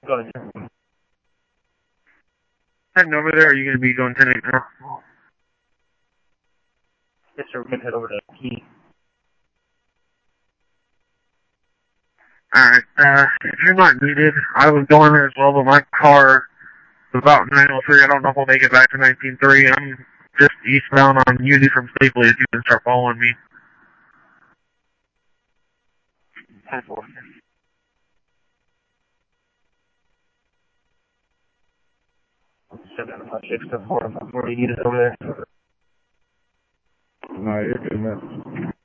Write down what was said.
Go ahead. Heading over there, or are you going to be going 10-8 now? Yes, sir. We're going to head over to Key. Alright, if you're not needed, I was going there as well, but my car is about 903. I don't know if I'll make it back to 19.3. I'm just eastbound on Union from Stapley if you can start following me. 10-4. 756 to 4. Where do you need us over there? No, you're good, man.